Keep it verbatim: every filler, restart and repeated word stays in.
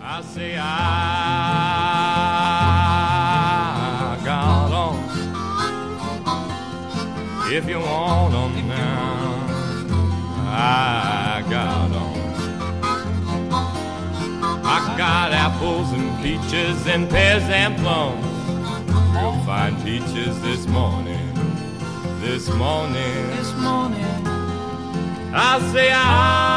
I say I got 'em. If you want 'em now, I got 'em. I got apples and peaches and pears and plums. You'll find peaches this morning, this morning, this morning. I say I